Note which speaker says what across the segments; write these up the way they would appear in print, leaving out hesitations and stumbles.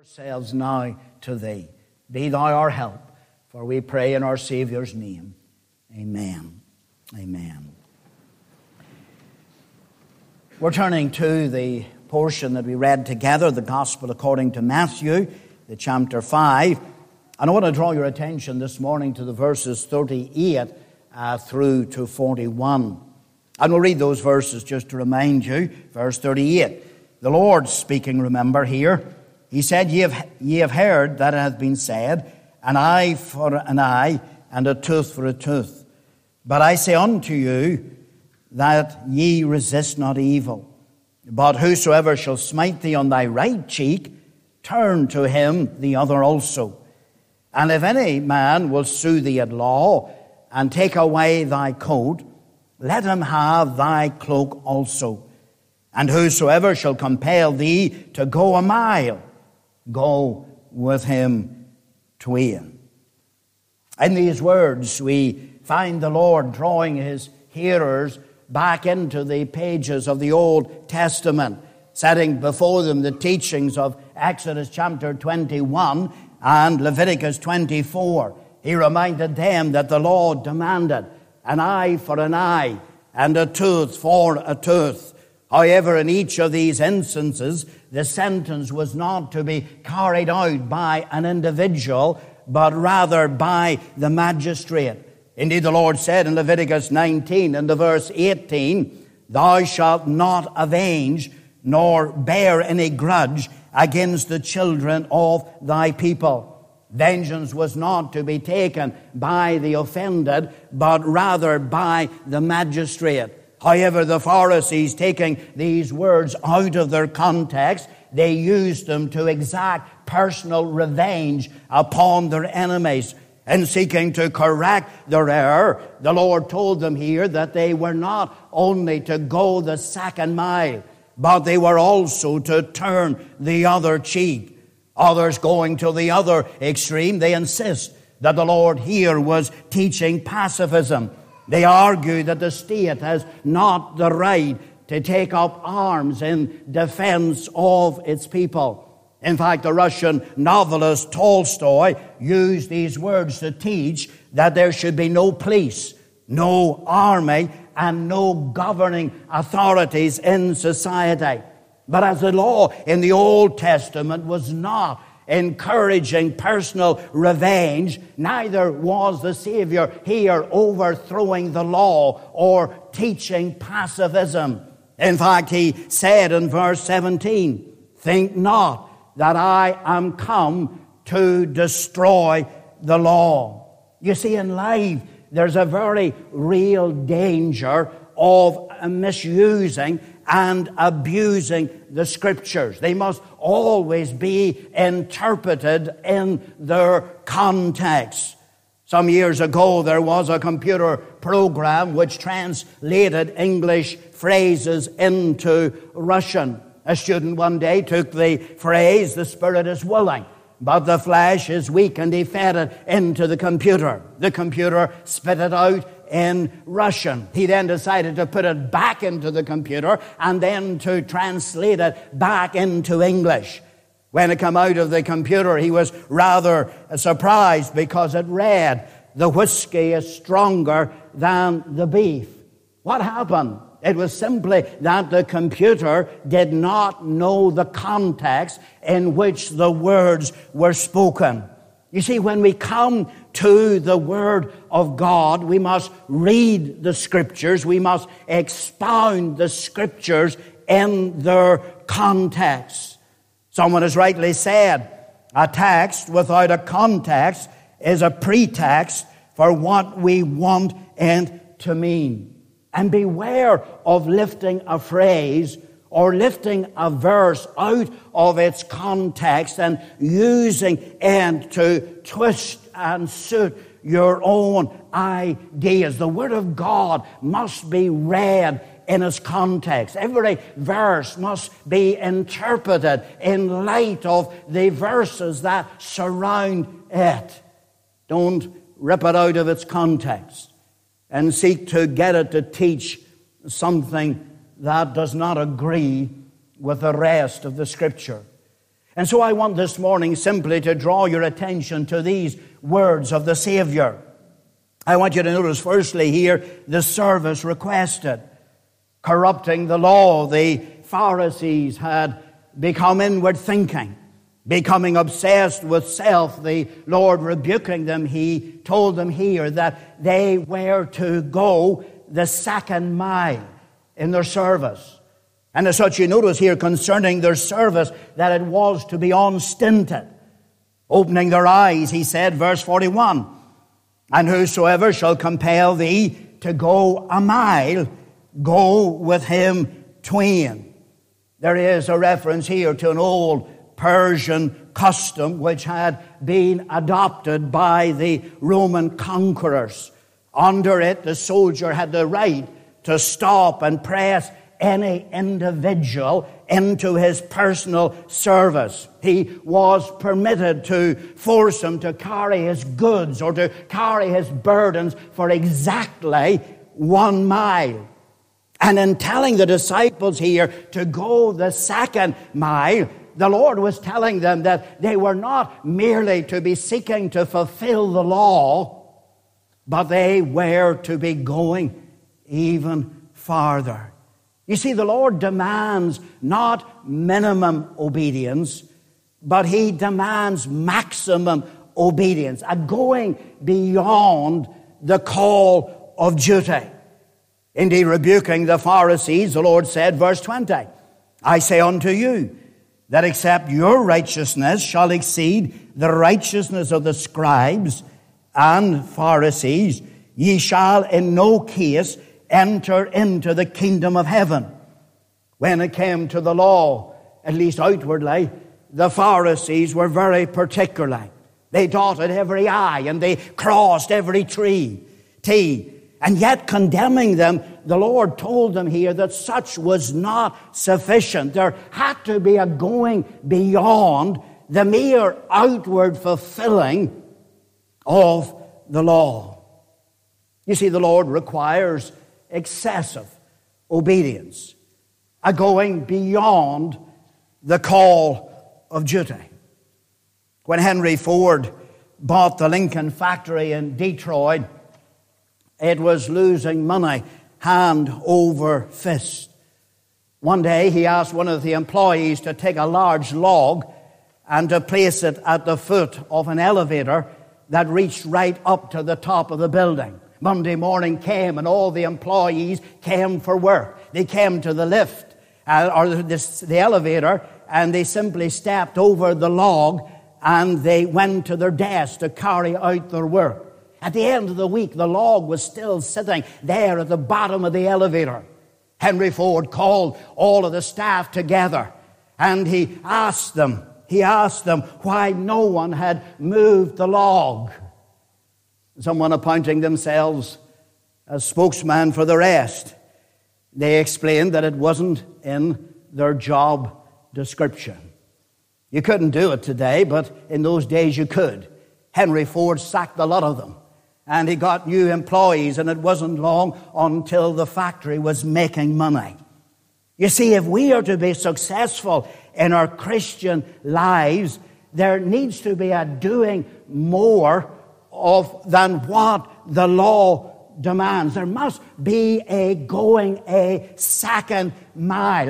Speaker 1: ourselves now to Thee. Be Thou our help, for we pray in our Saviour's name. Amen. Amen. We're turning to the portion that we read together, the Gospel according to Matthew, the chapter 5. And I want to draw your attention this morning to the verses 38 through to 41. And we'll read those verses just to remind you. Verse 38. The Lord speaking, remember here. He said, Ye have heard that it hath been said, an eye for an eye, and a tooth for a tooth. But I say unto you, that ye resist not evil. But whosoever shall smite thee on thy right cheek, turn to him the other also. And if any man will sue thee at law, and take away thy coat, let him have thy cloak also. And whosoever shall compel thee to go a mile, go with him twain. In these words, we find the Lord drawing his hearers back into the pages of the Old Testament, setting before them the teachings of Exodus chapter 21 and Leviticus 24. He reminded them that the law demanded an eye for an eye and a tooth for a tooth. However, in each of these instances, the sentence was not to be carried out by an individual, but rather by the magistrate. Indeed, the Lord said in Leviticus 19 and verse 18, Thou shalt not avenge nor bear any grudge against the children of thy people. Vengeance was not to be taken by the offended, but rather by the magistrate. However, the Pharisees, taking these words out of their context, they used them to exact personal revenge upon their enemies. In seeking to correct their error, the Lord told them here that they were not only to go the second mile, but they were also to turn the other cheek. Others going to the other extreme, they insist that the Lord here was teaching pacifism. They argue that the state has not the right to take up arms in defense of its people. In fact, the Russian novelist Tolstoy used these words to teach that there should be no police, no army, and no governing authorities in society. But as the law in the Old Testament was not encouraging personal revenge, neither was the Savior here overthrowing the law or teaching pacifism. In fact, he said in verse 17, Think not that I am come to destroy the law. You see, in life, there's a very real danger of misusing and abusing the Scriptures. They must always be interpreted in their context. Some years ago, there was a computer program which translated English phrases into Russian. A student one day took the phrase, the spirit is willing, but the flesh is weak, and he fed it into the computer. The computer spit it out in Russian. He then decided to put it back into the computer and then to translate it back into English. When it came out of the computer, he was rather surprised because it read, The whiskey is stronger than the beef. What happened? It was simply that the computer did not know the context in which the words were spoken. You see, when we come to the Word of God, we must read the Scriptures. We must expound the Scriptures in their context. Someone has rightly said, a text without a context is a pretext for what we want it to mean. And beware of lifting a phrase or lifting a verse out of its context and using it to twist and suit your own ideas. The Word of God must be read in its context. Every verse must be interpreted in light of the verses that surround it. Don't rip it out of its context and seek to get it to teach something that does not agree with the rest of the Scripture. And so I want this morning simply to draw your attention to these words of the Savior. I want you to notice firstly here the service requested. Corrupting the law, the Pharisees had become inward thinking, becoming obsessed with self. The Lord rebuking them, He told them here that they were to go the second mile in their service. And as such, you notice here concerning their service that it was to be unstinted. Opening their eyes, He said, verse 41, and whosoever shall compel thee to go a mile, go with him twain. There is a reference here to an old Persian custom which had been adopted by the Roman conquerors. Under it, the soldier had the right to stop and press any individual into his personal service. He was permitted to force him to carry his goods or to carry his burdens for exactly 1 mile. And in telling the disciples here to go the second mile, the Lord was telling them that they were not merely to be seeking to fulfill the law, but they were to be going even farther. You see, the Lord demands not minimum obedience, but He demands maximum obedience, a going beyond the call of duty. Indeed, rebuking the Pharisees, the Lord said, verse 20, I say unto you, that except your righteousness shall exceed the righteousness of the scribes and Pharisees, ye shall in no case enter into the kingdom of heaven. When it came to the law, at least outwardly, the Pharisees were very particular. They dotted every I and they crossed every T. And yet condemning them, the Lord told them here that such was not sufficient. There had to be a going beyond the mere outward fulfilling of the law. You see, the Lord requires excessive obedience, a going beyond the call of duty. When Henry Ford bought the Lincoln factory in Detroit, it was losing money hand over fist. One day he asked one of the employees to take a large log and to place it at the foot of an elevator that reached right up to the top of the building. Monday morning came and all the employees came for work. They came to the lift or the elevator, and they simply stepped over the log and they went to their desk to carry out their work. At the end of the week, the log was still sitting there at the bottom of the elevator. Henry Ford called all of the staff together and he asked them why no one had moved the log. Someone appointing themselves as spokesman for the rest, they explained that it wasn't in their job description. You couldn't do it today, but in those days you could. Henry Ford sacked a lot of them, and he got new employees, and it wasn't long until the factory was making money. You see, if we are to be successful in our Christian lives, there needs to be a doing more than what the law demands. There must be a going a second mile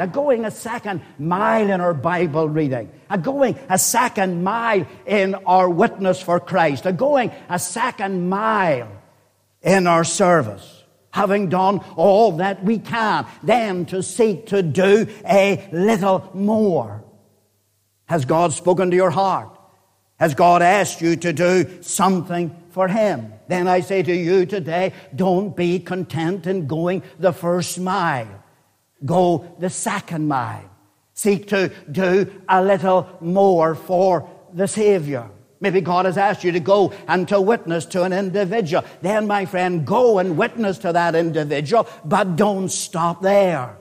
Speaker 1: in our Bible reading, a going a second mile in our witness for Christ, a going a second mile in our service. Having done all that we can, then to seek to do a little more. Has God spoken to your heart? Has God asked you to do something for Him? Then I say to you today, don't be content in going the first mile. Go the second mile. Seek to do a little more for the Savior. Maybe God has asked you to go and to witness to an individual. Then, my friend, go and witness to that individual, but don't stop there.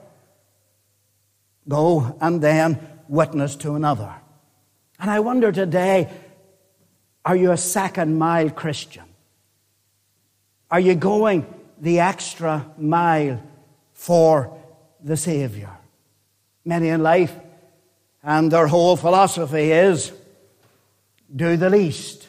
Speaker 1: Go and then witness to another. And I wonder today, are you a second mile Christian? Are you going the extra mile for the Savior? Many in life And their whole philosophy is, do the least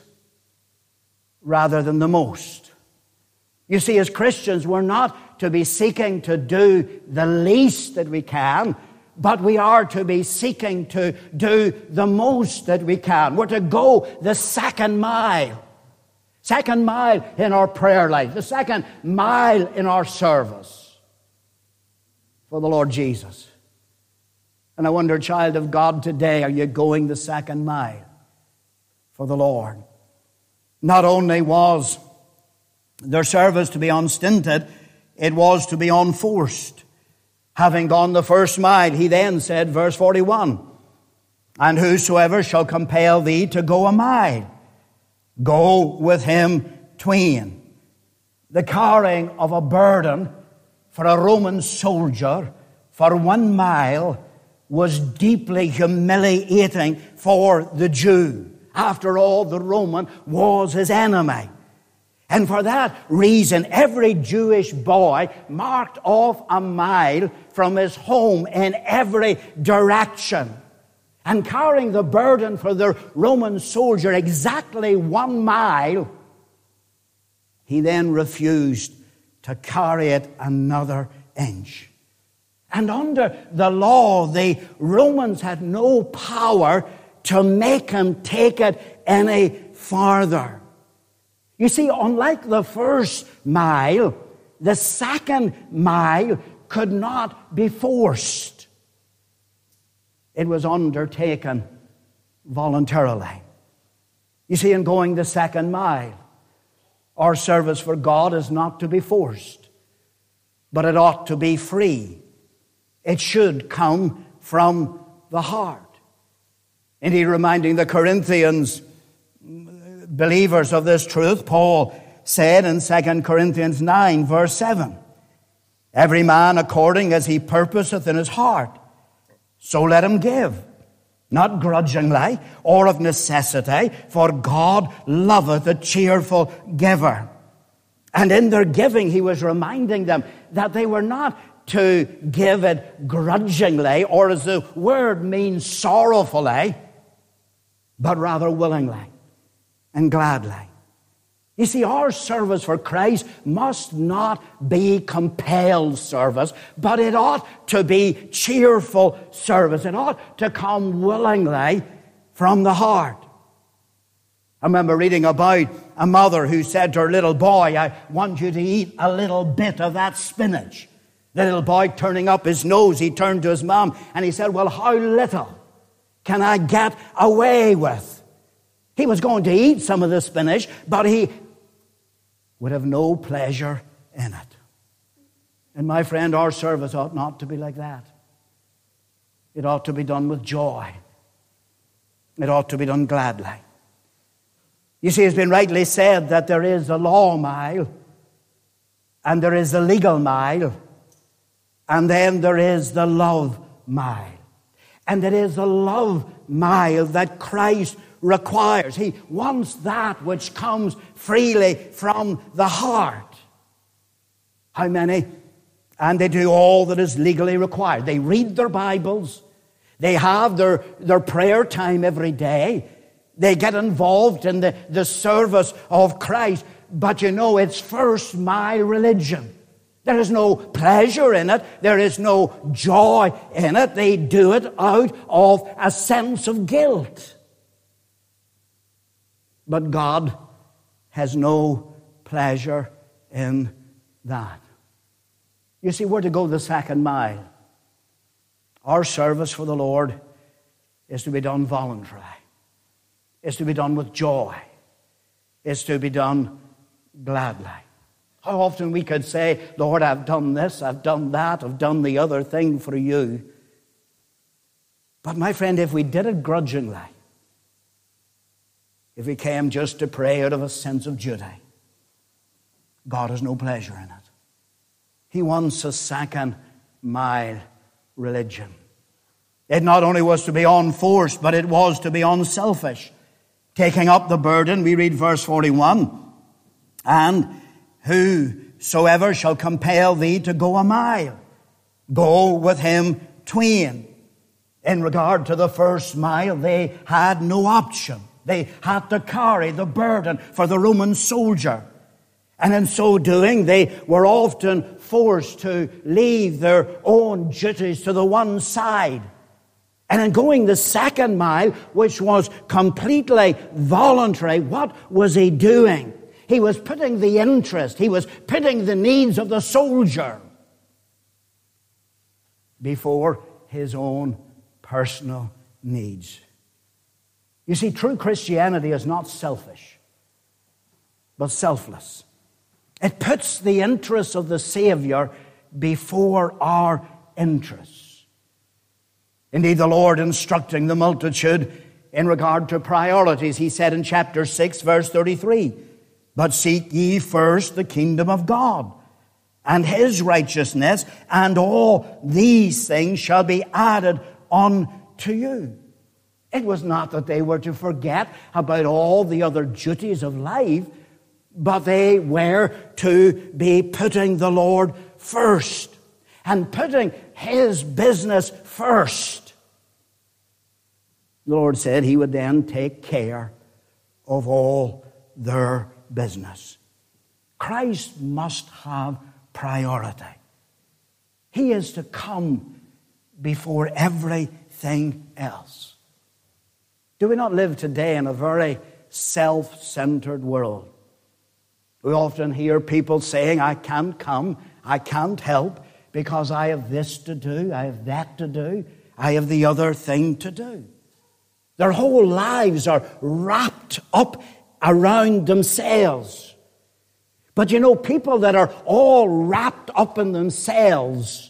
Speaker 1: rather than the most. You see, as Christians, we're not to be seeking to do the least that we can, but we are to be seeking to do the most that we can. We're to go the second mile. Second mile in our prayer life. The second mile in our service for the Lord Jesus. And I wonder, child of God, today, are you going the second mile for the Lord? Not only was their service to be unstinted, it was to be unforced. Having gone the first mile, he then said, verse 41, and whosoever shall compel thee to go a mile, go with him twain. The carrying of a burden for a Roman soldier for 1 mile was deeply humiliating for the Jew. After all, the Roman was his enemy. And for that reason, every Jewish boy marked off a mile from his home in every direction. And carrying the burden for the Roman soldier exactly 1 mile, he then refused to carry it another inch. And under the law, the Romans had no power to make him take it any farther. You see, unlike the first mile, the second mile could not be forced. It was undertaken voluntarily. You see, in going the second mile, our service for God is not to be forced, but it ought to be free. It should come from the heart. Indeed, reminding the Corinthians, believers of this truth, Paul said in 2 Corinthians 9, verse 7, every man according as he purposeth in his heart, so let him give, not grudgingly or of necessity, for God loveth a cheerful giver. And in their giving, he was reminding them that they were not to give it grudgingly, or as the word means, sorrowfully, but rather willingly and gladly. You see, our service for Christ must not be compelled service, but it ought to be cheerful service. It ought to come willingly from the heart. I remember reading about a mother who said to her little boy, I want you to eat a little bit of that spinach. The little boy, turning up his nose, he turned to his mom and he said, well, how little can I get away with? He was going to eat some of the spinach, but he would have no pleasure in it. And my friend, our service ought not to be like that. It ought to be done with joy. It ought to be done gladly. You see, it's been rightly said that there is a law mile, and there is a legal mile, and then there is the love mile. And it is the love mile that Christ requires. He wants that which comes freely from the heart. How many? And they do all that is legally required. They read their Bibles. They have their prayer time every day. They get involved in the service of Christ. But you know, it's first mile religion. There is no pleasure in it. There is no joy in it. They do it out of a sense of guilt. But God has no pleasure in that. You see, we're to go the second mile. Our service for the Lord is to be done voluntarily. It's to be done with joy. It's to be done gladly. How often we could say, Lord, I've done this, I've done that, I've done the other thing for you. But my friend, if we did it grudgingly, if we came just to pray out of a sense of duty, God has no pleasure in it. He wants a second mile religion. It not only was to be unforced, but it was to be unselfish. Taking up the burden, we read verse 41, and whosoever shall compel thee to go a mile, go with him twain. In regard to the first mile, they had no option. They had to carry the burden for the Roman soldier. And in so doing, they were often forced to leave their own duties to the one side. And in going the second mile, which was completely voluntary, what was he doing? He was putting the interest, he was putting the needs of the soldier before his own personal needs. You see, true Christianity is not selfish, but selfless. It puts the interests of the Savior before our interests. Indeed, the Lord, instructing the multitude in regard to priorities, he said in chapter 6, verse 33, "But seek ye first the kingdom of God and his righteousness, and all these things shall be added unto you." It was not that they were to forget about all the other duties of life, but they were to be putting the Lord first and putting his business first. The Lord said he would then take care of all their business. Christ must have priority. He is to come before everything else. Do we not live today in a very self-centered world? We often hear people saying, "I can't come, I can't help, because I have this to do, I have that to do, I have the other thing to do." Their whole lives are wrapped up around themselves. But you know, people that are all wrapped up in themselves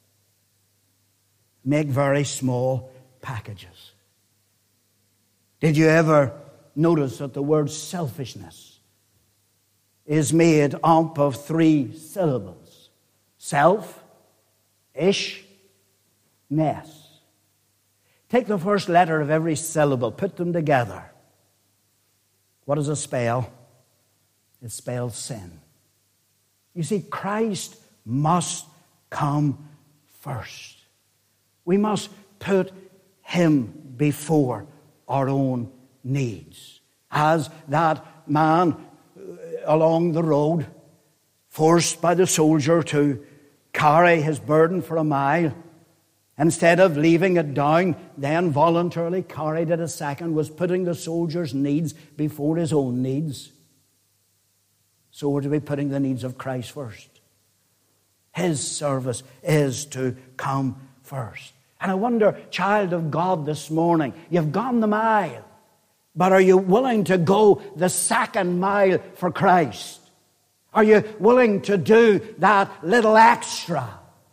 Speaker 1: make very small packages. Did you ever notice that the word selfishness is made up of 3 syllables? Self, ish, ness. Take the first letter of every syllable, put them together. What does it spell? It spells sin. You see, Christ must come first. We must put him before our own needs. As that man along the road, forced by the soldier to carry his burden for a mile, instead of leaving it down, then voluntarily carried it a second, was putting the soldier's needs before his own needs. So we're to be putting the needs of Christ first. His service is to come first. And I wonder, child of God, this morning, you've gone the mile, but are you willing to go the second mile for Christ? Are you willing to do that little extra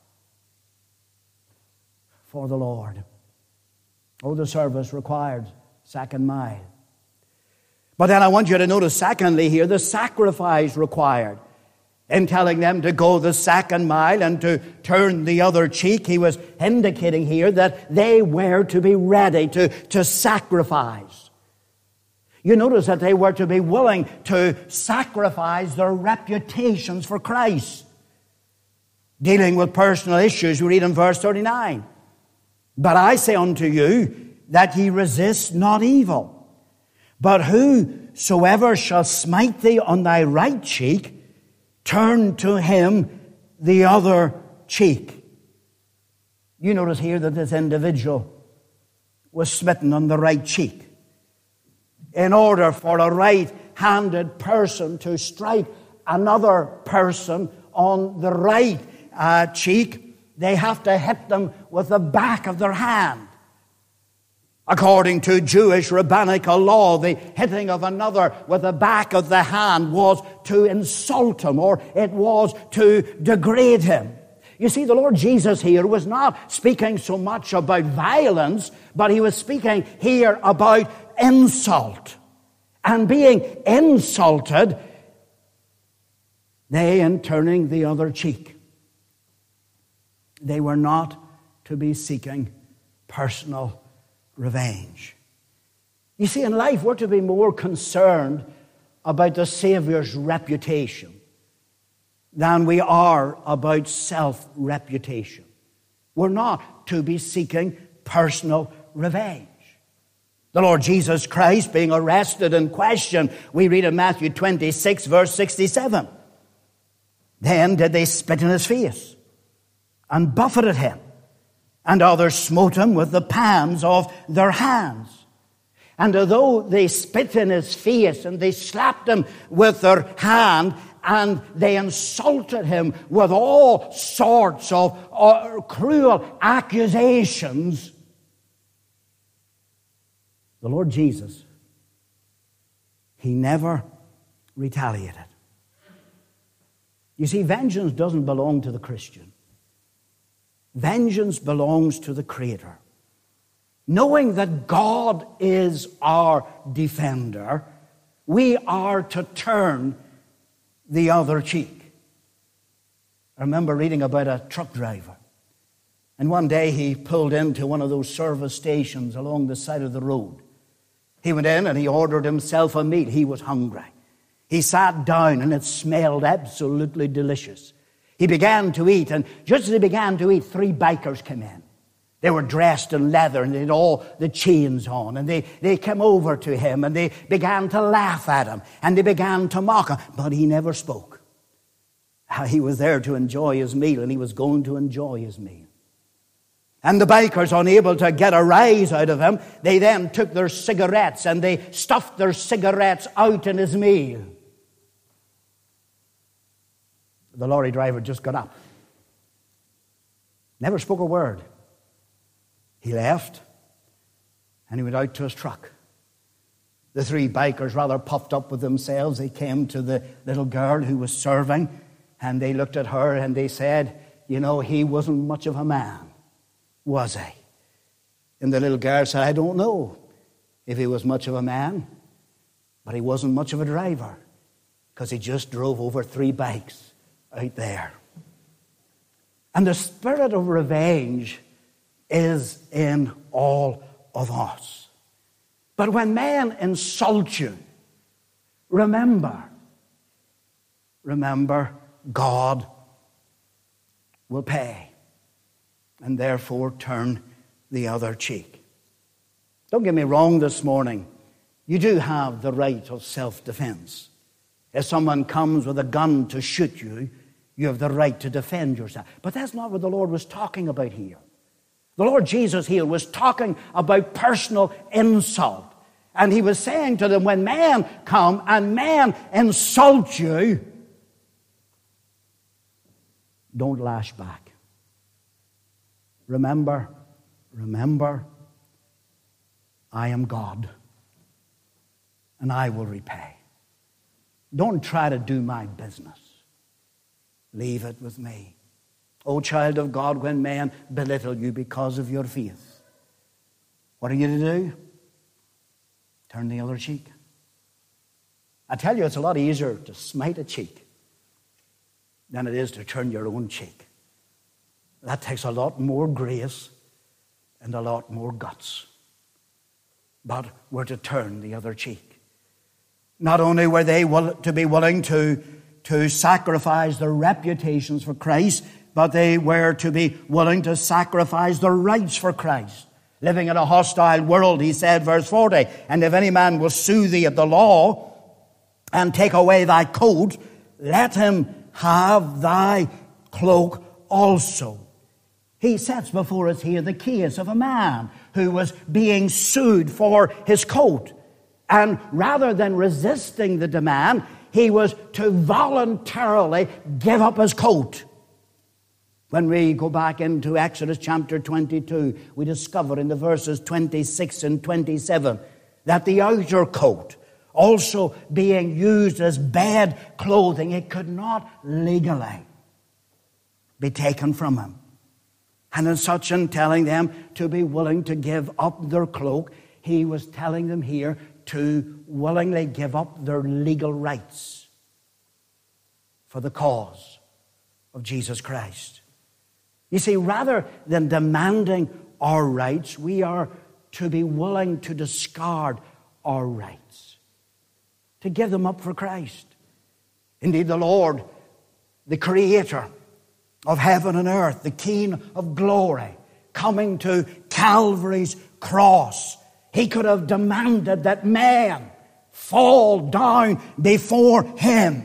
Speaker 1: for the Lord? Oh, the service required second mile. But then I want you to notice, secondly, here, the sacrifice required. In telling them to go the second mile and to turn the other cheek, he was indicating here that they were to be ready to sacrifice. You notice that they were to be willing to sacrifice their reputations for Christ. Dealing with personal issues, we read in verse 39. "But I say unto you that ye resist not evil. But whosoever shall smite thee on thy right cheek, turn to him the other cheek." You notice here that this individual was smitten on the right cheek. In order for a right-handed person to strike another person on the right cheek, they have to hit them with the back of their hand. According to Jewish rabbinical law, the hitting of another with the back of the hand was to insult him, or it was to degrade him. You see, the Lord Jesus here was not speaking so much about violence, but he was speaking here about insult. And being insulted, they, in turning the other cheek, they were not to be seeking personal revenge. You see, in life, we're to be more concerned about the Savior's reputation than we are about self-reputation. We're not to be seeking personal revenge. The Lord Jesus Christ being arrested and questioned, we read in Matthew 26, verse 67. Then did they spit in his face and buffeted him, and others smote him with the palms of their hands. And although they spit in his face and they slapped him with their hand and they insulted him with all sorts of cruel accusations, the Lord Jesus, he never retaliated. You see, vengeance doesn't belong to the Christian. Vengeance belongs to the Creator. Knowing that God is our defender, we are to turn the other cheek. I remember reading about a truck driver. And one day he pulled into one of those service stations along the side of the road. He went in and he ordered himself a meal. He was hungry. He sat down and it smelled absolutely delicious. He began to eat, and just as he began to eat, 3 bikers came in. They were dressed in leather and they had all the chains on, and they came over to him and they began to laugh at him and they began to mock him, but he never spoke. He was there to enjoy his meal, and he was going to enjoy his meal. And the bikers, unable to get a rise out of him, they then took their cigarettes and they stuffed their cigarettes out in his meal. The lorry driver just got up. Never spoke a word. He left and he went out to his truck. The 3 bikers, rather puffed up with themselves, they came to the little girl who was serving, and they looked at her and they said, you know, he wasn't much of a man, was he? And the little girl said, I don't know if he was much of a man, but he wasn't much of a driver, because he just drove over 3 bikes out there. And the spirit of revenge is in all of us. But when men insult you, remember, God will pay, and therefore turn the other cheek. Don't get me wrong this morning. You do have the right of self-defense. If someone comes with a gun to shoot you, you have the right to defend yourself. But that's not what the Lord was talking about here. The Lord Jesus here was talking about personal insult. And he was saying to them, when men come and men insult you, don't lash back. Remember, I am God, and I will repay. Don't try to do my business. Leave it with me. O child of God, when men belittle you because of your faith, what are you to do? Turn the other cheek. I tell you, it's a lot easier to smite a cheek than it is to turn your own cheek. That takes a lot more grace and a lot more guts. But we're to turn the other cheek. Not only were they to be willing to sacrifice their reputations for Christ, but they were to be willing to sacrifice their rights for Christ. Living in a hostile world, he said, verse 40, and if any man will sue thee at the law and take away thy coat, let him have thy cloak also. He sets before us here the case of a man who was being sued for his coat. And rather than resisting the demand, he was to voluntarily give up his coat. When we go back into Exodus chapter 22, we discover in the verses 26 and 27 that the outer coat, also being used as bed clothing, it could not legally be taken from him. And in such in telling them to be willing to give up their cloak, he was telling them here to willingly give up their legal rights for the cause of Jesus Christ. You see, rather than demanding our rights, we are to be willing to discard our rights, to give them up for Christ. Indeed, the Lord, the Creator of heaven and earth, the King of glory, coming to Calvary's cross, he could have demanded that man fall down before him.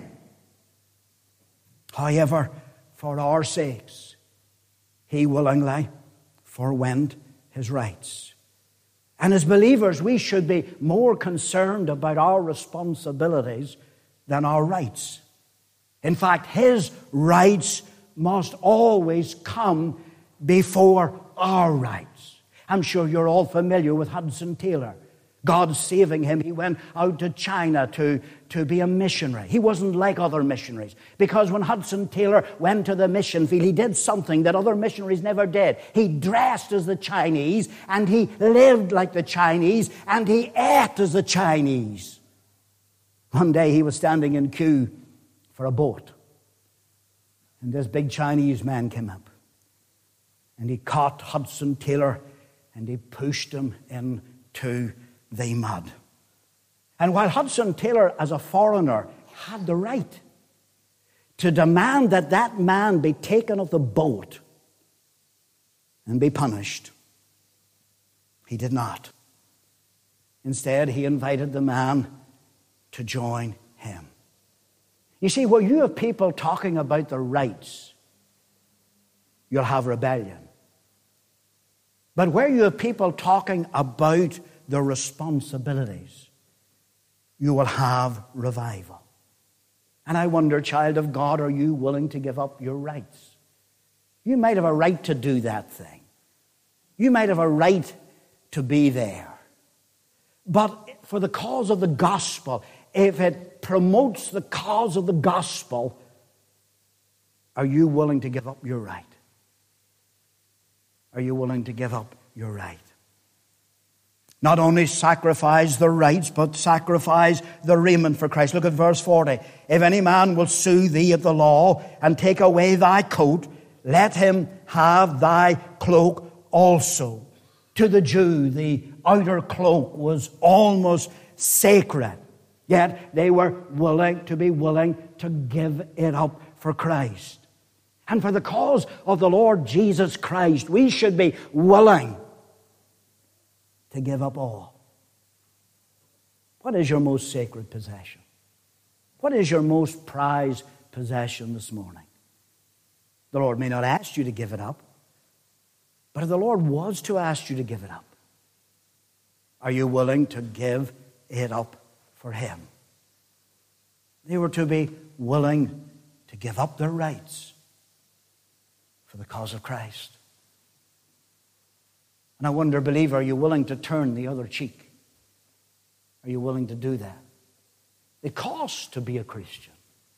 Speaker 1: However, for our sakes, he willingly forwent his rights. And as believers, we should be more concerned about our responsibilities than our rights. In fact, his rights must always come before our rights. I'm sure you're all familiar with Hudson Taylor. God saving him, he went out to China to be a missionary. He wasn't like other missionaries, because when Hudson Taylor went to the mission field, he did something that other missionaries never did. He dressed as the Chinese, and he lived like the Chinese, and he ate as the Chinese. One day he was standing in queue for a boat, and this big Chinese man came up, and he caught Hudson Taylor, and he pushed him into the mud. And while Hudson Taylor, as a foreigner, had the right to demand that that man be taken off the boat and be punished, he did not. Instead, he invited the man to join him. You see, where you have people talking about their rights, you'll have rebellion. But where you have people talking about their responsibilities, you will have revival. And I wonder, child of God, are you willing to give up your rights? You might have a right to do that thing. You might have a right to be there. But for the cause of the gospel, if it promotes the cause of the gospel, are you willing to give up your right? Are you willing to give up your right? Not only sacrifice the rights, but sacrifice the raiment for Christ. Look at verse 40. If any man will sue thee at the law and take away thy coat, let him have thy cloak also. To the Jew, the outer cloak was almost sacred. Yet they were willing to give it up for Christ. And for the cause of the Lord Jesus Christ, we should be willing to give up all. What is your most sacred possession? What is your most prized possession this morning? The Lord may not ask you to give it up, but if the Lord was to ask you to give it up, are you willing to give it up for Him? They were to be willing to give up their rights for the cause of Christ. And I wonder, believer, are you willing to turn the other cheek? Are you willing to do that? It costs to be a Christian.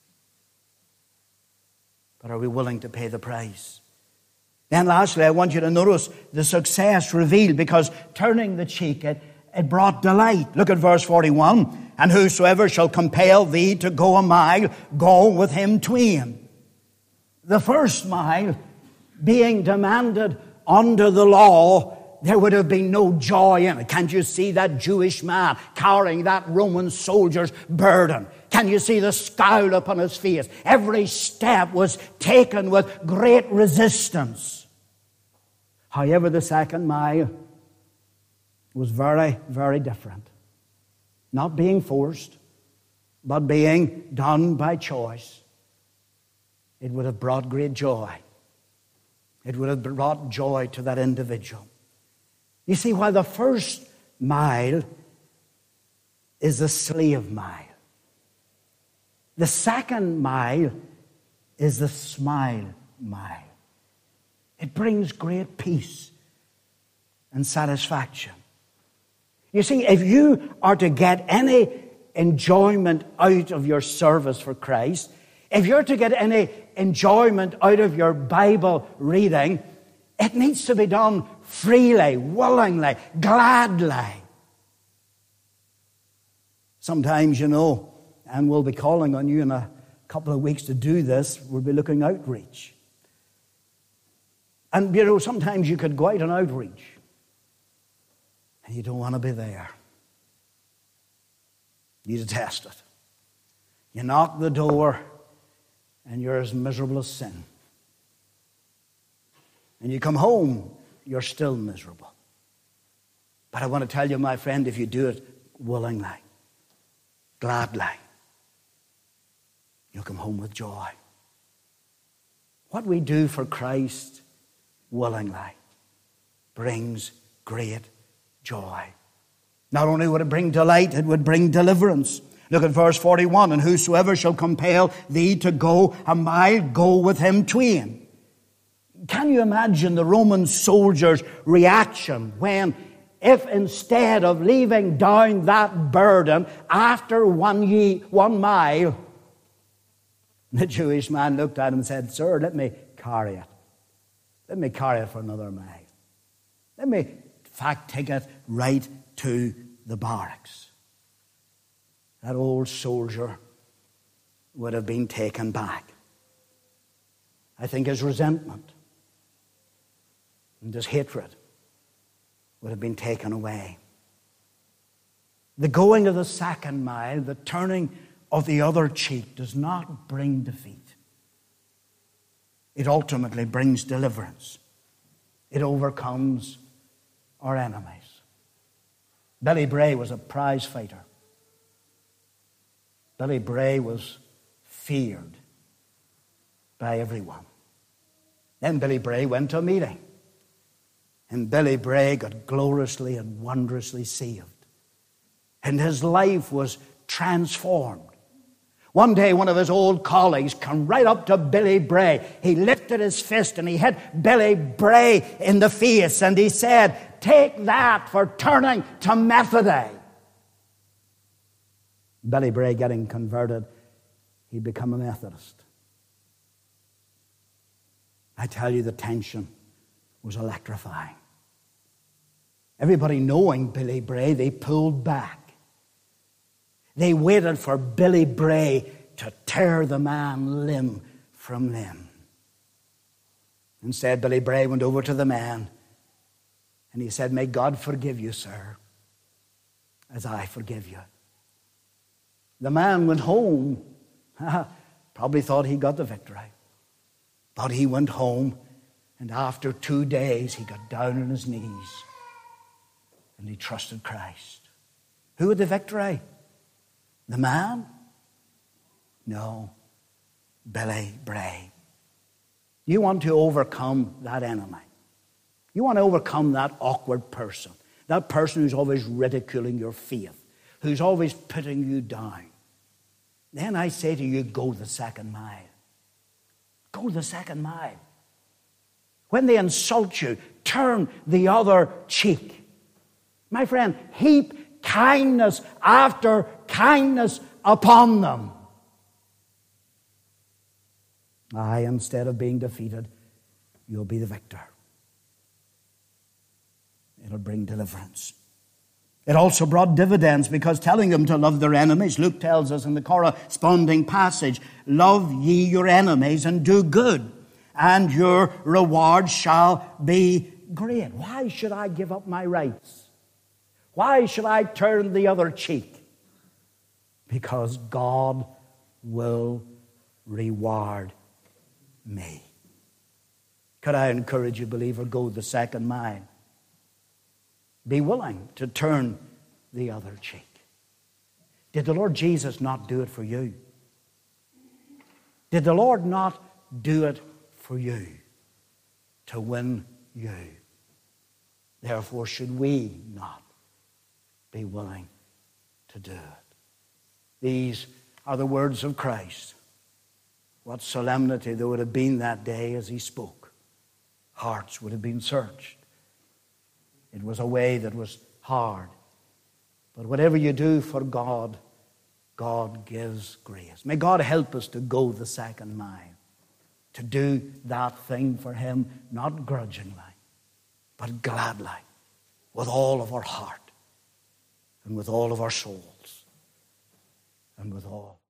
Speaker 1: But are we willing to pay the price? Then lastly, I want you to notice the success revealed, because turning the cheek, it brought delight. Look at verse 41. And whosoever shall compel thee to go a mile, go with him twain. The first mile being demanded under the law, there would have been no joy in it. Can't you see that Jewish man carrying that Roman soldier's burden? Can you see the scowl upon his face? Every step was taken with great resistance. However, the second mile was very, very different. Not being forced, but being done by choice. It would have brought great joy. It would have brought joy to that individual. You see, while the first mile is the slave mile, the second mile is the smile mile. It brings great peace and satisfaction. You see, if you are to get any enjoyment out of your service for Christ, if you're to get any enjoyment out of your Bible reading, it needs to be done freely, willingly, gladly. Sometimes, and we'll be calling on you in a couple of weeks to do this, we'll be looking outreach. And, sometimes you could go out on outreach and you don't want to be there. You detest it. You knock the door and you're as miserable as sin. And you come home, you're still miserable. But I want to tell you, my friend, if you do it willingly, gladly, you'll come home with joy. What we do for Christ willingly brings great joy. Not only would it bring delight, it would bring deliverance. Look at verse 41. And whosoever shall compel thee to go a mile, go with him twain. Can you imagine the Roman soldiers' reaction when, if instead of leaving down that burden after 1 mile, the Jewish man looked at him and said, "Sir, let me carry it. Let me carry it for another mile. Let me, in fact, take it right to the barracks." That old soldier would have been taken back. I think his resentment and his hatred would have been taken away. The going of the second mile, the turning of the other cheek, does not bring defeat. It ultimately brings deliverance. It overcomes our enemies. Billy Bray was a prize fighter. Billy Bray was feared by everyone. Then Billy Bray went to a meeting. And Billy Bray got gloriously and wondrously saved. And his life was transformed. One day, one of his old colleagues come right up to Billy Bray. He lifted his fist and he hit Billy Bray in the face. And he said, "Take that for turning to Methody." Billy Bray getting converted, he'd become a Methodist. I tell you, the tension was electrifying. Everybody knowing Billy Bray, they pulled back. They waited for Billy Bray to tear the man limb from limb. Instead, Billy Bray went over to the man and he said, "May God forgive you, sir, as I forgive you." The man went home. Probably thought he got the victory. But he went home, and after 2 days, he got down on his knees and he trusted Christ. Who had the victory? The man? No. Billy Bray. You want to overcome that enemy. You want to overcome that awkward person. That person who's always ridiculing your faith. Who's always putting you down. Then I say to you, go the second mile. Go the second mile. When they insult you, turn the other cheek. My friend, heap kindness after kindness upon them. Aye, instead of being defeated, you'll be the victor. It'll bring deliverance. It also brought dividends, because telling them to love their enemies, Luke tells us in the corresponding passage, "Love ye your enemies and do good, and your reward shall be great." Why should I give up my rights? Why should I turn the other cheek? Because God will reward me. Could I encourage you, believer, go the second mile. Be willing to turn the other cheek. Did the Lord Jesus not do it for you? Did the Lord not do it for you to win you? Therefore, should we not be willing to do it? These are the words of Christ. What solemnity there would have been that day as he spoke. Hearts would have been searched. It was a way that was hard. But whatever you do for God, God gives grace. May God help us to go the second mile. To do that thing for him, not grudgingly, but gladly, with all of our heart, and with all of our souls, and with all